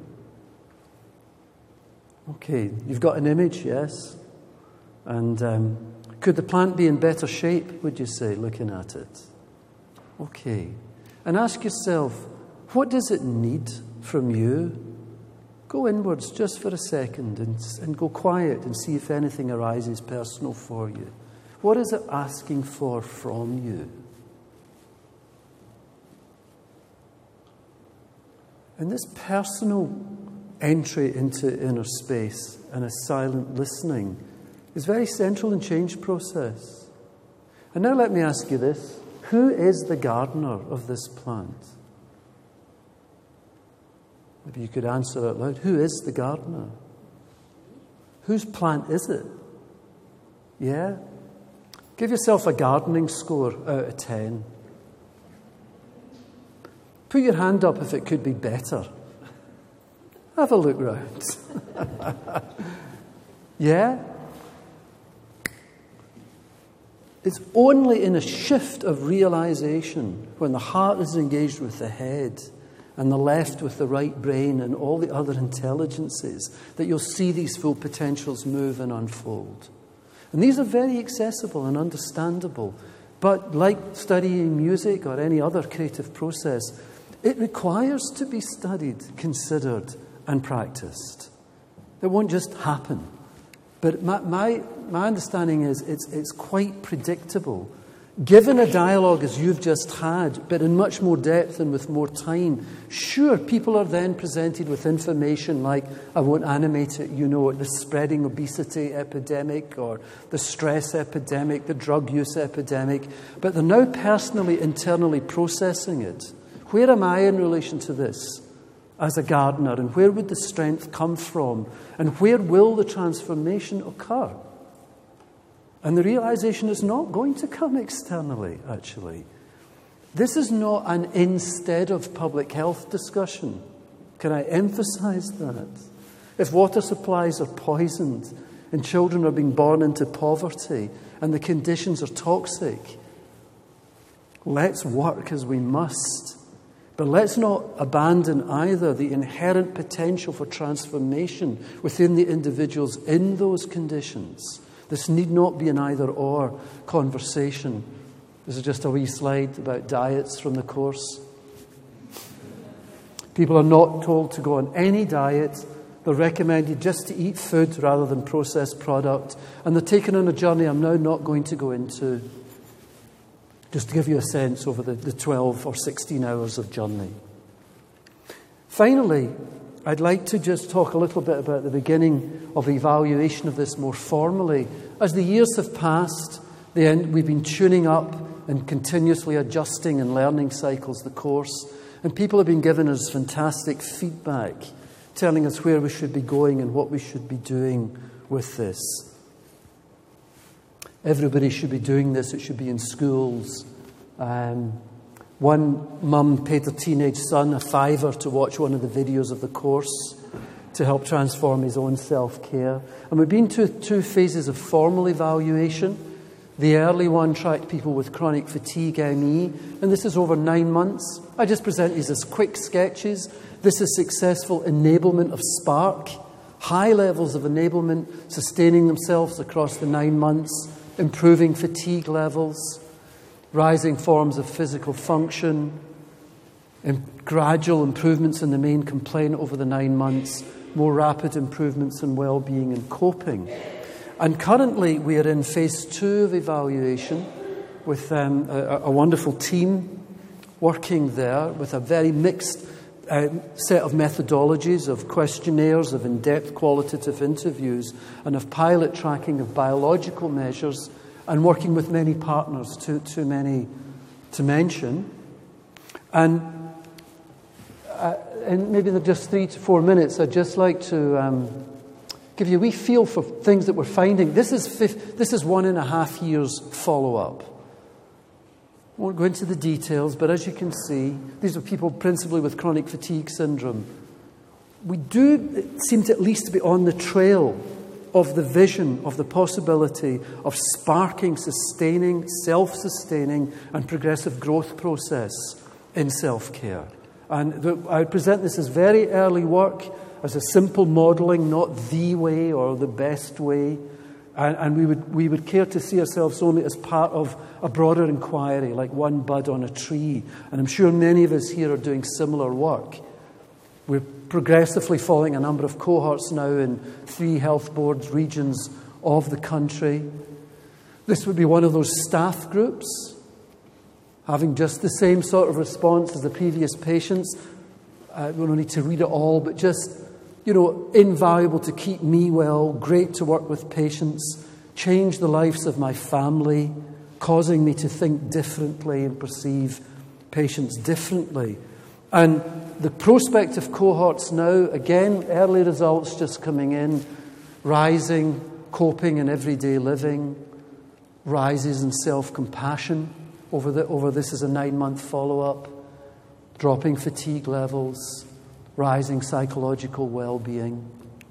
Okay, you've got an image, yes? And could the plant be in better shape, would you say, looking at it? Okay. And ask yourself, what does it need from you? Go inwards just for a second and go quiet and see if anything arises personal for you. What is it asking for from you? And this personal entry into inner space and a silent listening is very central in change process. And now let me ask you this. Who is the gardener of this plant? Maybe you could answer out loud. Who is the gardener? Whose plant is it? Yeah? Give yourself a gardening score out of 10. Put your hand up if it could be better. Have a look round. Yeah? It's only in a shift of realization, when the heart is engaged with the head and the left with the right brain and all the other intelligences, that you'll see these full potentials move and unfold. And these are very accessible and understandable. But like studying music or any other creative process, it requires to be studied, considered, and practiced. It won't just happen. But my understanding is it's quite predictable. Given a dialogue as you've just had, but in much more depth and with more time, sure, people are then presented with information like, I won't animate it, the spreading obesity epidemic or the stress epidemic, the drug use epidemic, but they're now personally, internally processing it. Where am I in relation to this as a gardener, and where would the strength come from, and where will the transformation occur? And the realization is not going to come externally, actually. This is not an instead of public health discussion. Can I emphasize that? If water supplies are poisoned and children are being born into poverty and the conditions are toxic, let's work as we must. But let's not abandon either the inherent potential for transformation within the individuals in those conditions. This need not be an either-or conversation. This is just a wee slide about diets from the course. People are not told to go on any diet. They're recommended just to eat food rather than processed product. And they're taken on a journey I'm now not going to go into, just to give you a sense over the 12 or 16 hours of journey. Finally, I'd like to just talk a little bit about the beginning of evaluation of this more formally. As the years have passed, we've been tuning up and continuously adjusting and learning cycles the course, and people have been giving us fantastic feedback, telling us where we should be going and what we should be doing with this. Everybody should be doing this. It should be in schools. One mum paid her teenage son a $5 to watch one of the videos of the course to help transform his own self-care. And we've been to 2 phases of formal evaluation. The early one tracked people with chronic fatigue, ME, and this is over 9 months. I just present these as quick sketches. This is successful enablement of Spark, high levels of enablement, sustaining themselves across the 9 months, improving fatigue levels, rising forms of physical function, and gradual improvements in the main complaint over the 9 months, more rapid improvements in well-being and coping. And currently we are in phase 2 of evaluation with a wonderful team working there with a very mixed set of methodologies, of questionnaires, of in-depth qualitative interviews, and of pilot tracking of biological measures, and working with many partners, too many to mention. And maybe in just 3 to 4 minutes, I'd just like to give you a wee feel for things that we're finding. This is 1.5 years follow-up. I won't go into the details, but as you can see, these are people principally with chronic fatigue syndrome. We do seem to at least be on the trail of the vision of the possibility of sparking, sustaining, self-sustaining and progressive growth process in self-care. And I would present this as very early work, as a simple modelling, not the way or the best way. And we would care to see ourselves only as part of a broader inquiry, like one bud on a tree. And I'm sure many of us here are doing similar work. We're progressively following a number of cohorts now in 3 health boards, regions of the country. This would be one of those staff groups, having just the same sort of response as the previous patients. We don't need to read it all, but just, invaluable to keep me well, great to work with patients, change the lives of my family, causing me to think differently and perceive patients differently. And the prospective cohorts now, again, early results just coming in, rising coping in everyday living, rises in self-compassion over this as a 9-month follow-up, dropping fatigue levels, rising psychological well-being.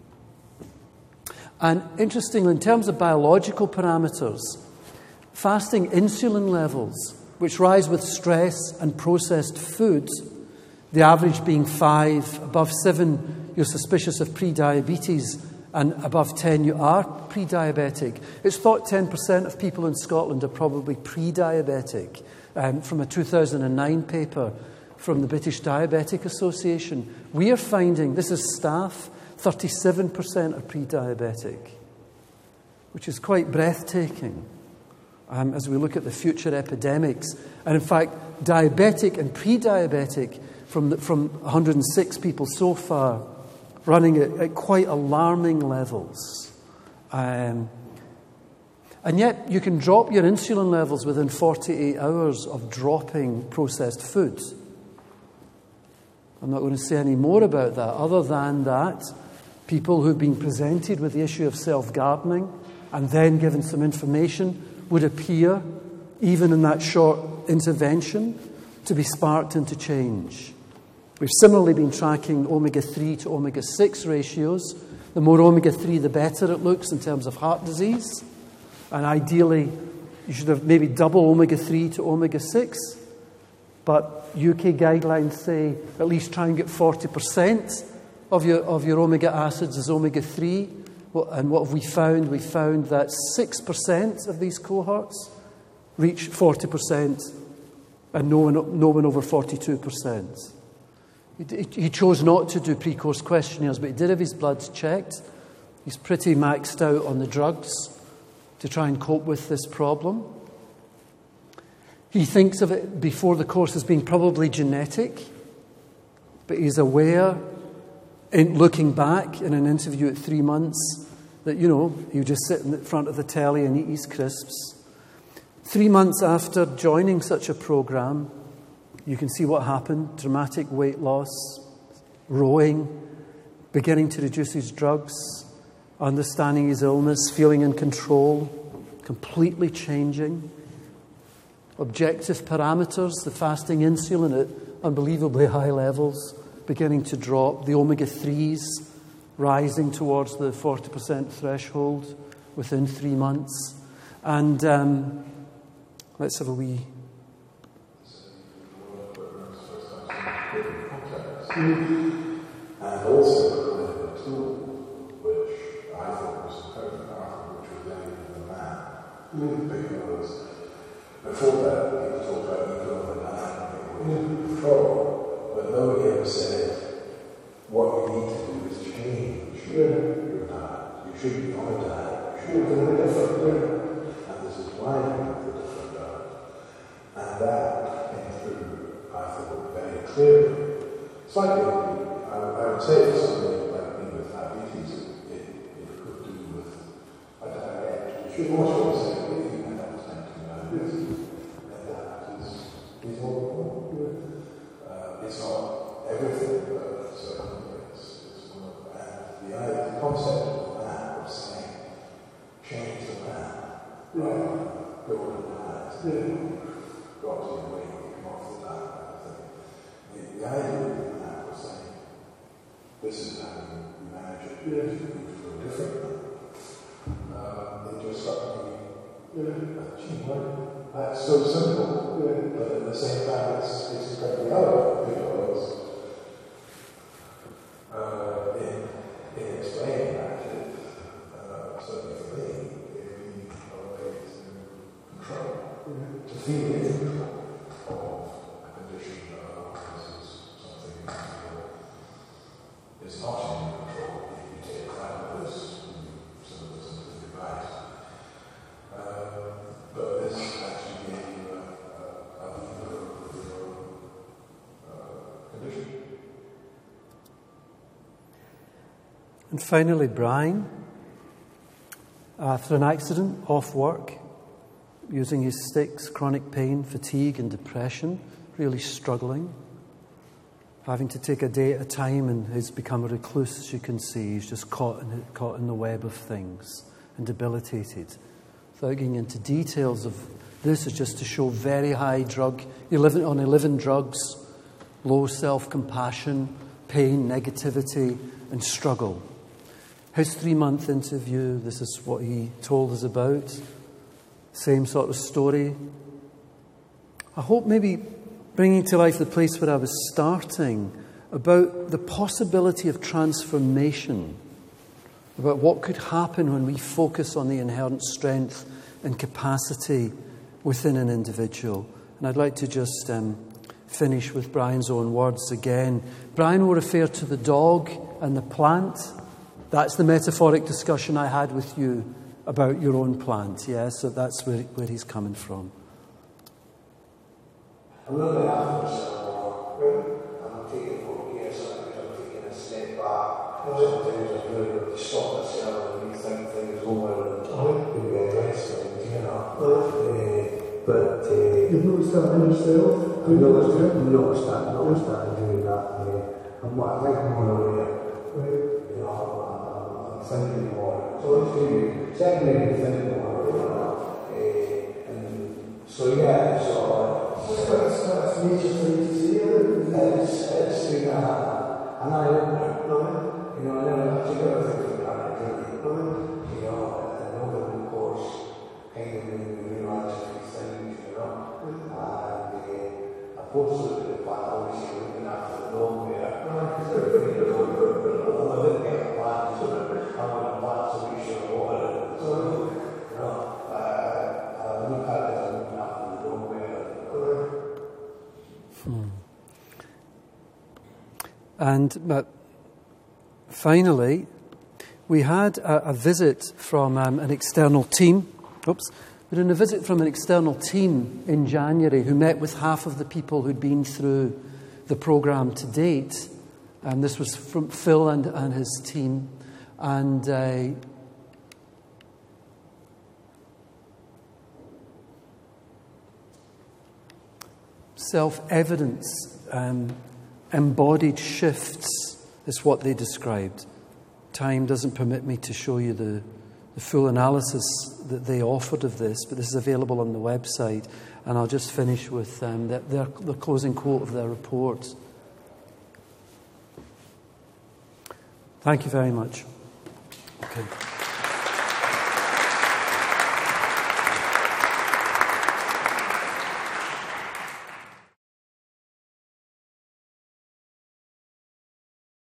And interestingly, in terms of biological parameters, fasting insulin levels, which rise with stress and processed foods, the average being 5, above 7, you're suspicious of pre-diabetes, and above 10, you are pre-diabetic. It's thought 10% of people in Scotland are probably pre-diabetic, from a 2009 paper from the British Diabetic Association. We are finding, this is staff, 37% are pre-diabetic, which is quite breathtaking as we look at the future epidemics. And in fact, diabetic and pre-diabetic from 106 people so far, running at quite alarming levels. And yet you can drop your insulin levels within 48 hours of dropping processed foods. I'm not going to say any more about that, other than that people who've been presented with the issue of self-gardening and then given some information would appear, even in that short intervention, to be sparked into change. We've similarly been tracking omega-3 to omega-6 ratios. The more omega-3, the better it looks in terms of heart disease. And ideally, you should have maybe double omega-3 to omega-6. But UK guidelines say at least try and get 40% of your omega acids as omega-3. And what have we found? We found that 6% of these cohorts reach 40% and no one over 42%. He chose not to do pre-course questionnaires, but he did have his bloods checked. He's pretty maxed out on the drugs to try and cope with this problem. He thinks of it before the course as being probably genetic, but he's aware, in looking back in an interview at 3 months, that, he would just sit in front of the telly and eat his crisps. 3 months after joining such a program, you can see what happened: dramatic weight loss, rowing, beginning to reduce his drugs, understanding his illness, feeling in control, completely changing. Objective parameters, the fasting insulin at unbelievably high levels, beginning to drop. The omega-3s rising towards the 40% threshold within 3 months. And let's have a wee... And also a tool which I thought was very powerful, which was then the map. Because before that, people talked about eco-dynamic control, but nobody ever said what you need to do is change your diet. You should be on a diet, you should be on a different diet, and this is why you have a different diet. And that came through, I thought, very clearly. Slightly, I would say for somebody like me with diabetes, it could do with a diet. You should also say, if you have that type of diabetes, then that is all important. It's not everything, but certainly it's one of the concept of that, of saying, change the plan, rather than go on a diet, go up to your weight, come off the diet. The idea this is how you manage it. You for a different one. It just struck me, that's so simple, but at the same time it's incredibly elegant, because in explaining that, certainly for me, it means a way to control, to feel in control of a condition is not in your control. If you take crime this, some of this into the advice. But this actually gave you a view of your condition. And finally, Brian, after an accident, off work, using his sticks, chronic pain, fatigue and depression, really struggling. having to take a day at a time, and he's become a recluse, as you can see. He's just caught in the web of things and debilitated. Without getting into details of this, is just to show very high drug. You're living on 11 drugs, low self-compassion, pain, negativity, and struggle. His 3-month interview, this is what he told us about. Same sort of story. I hope maybe bringing to life the place where I was starting, about the possibility of transformation, about what could happen when we focus on the inherent strength and capacity within an individual. And I'd like to just finish with Brian's own words again. Brian will refer to the dog and the plant. That's the metaphoric discussion I had with you about your own plant. Yes, so that's where he's coming from. I'm really after myself more. I'm taking from here, sometimes I'm taking a step back. Sometimes I'm really got to stop myself and rethink things over and maybe address things, you know. But you've noticed that in yourself? I've noticed that doing that. I think I'm on the way up. You know, I'm thinking more. So it's really, secondly, thinking more, you know. And so yeah, so that's nature thing to see. It's an eye-opener. You know, I never actually got to think about it, you know, and over the course, kind of made me realise a few things, you know. And I both looked at the plant, obviously looking after the dog there. I didn't get a plant, so I want a plant solution or water. So, you know, I look at it as looking after the dog there. And finally, we had a visit from an external team. We had a visit from an external team in January who met with half of the people who'd been through the programme to date. And this was from Phil and his team. And self-evidence, embodied shifts is what they described. Time doesn't permit me to show you the full analysis that they offered of this, but this is available on the website. And I'll just finish with the closing quote of their report. Thank you very much. Okay.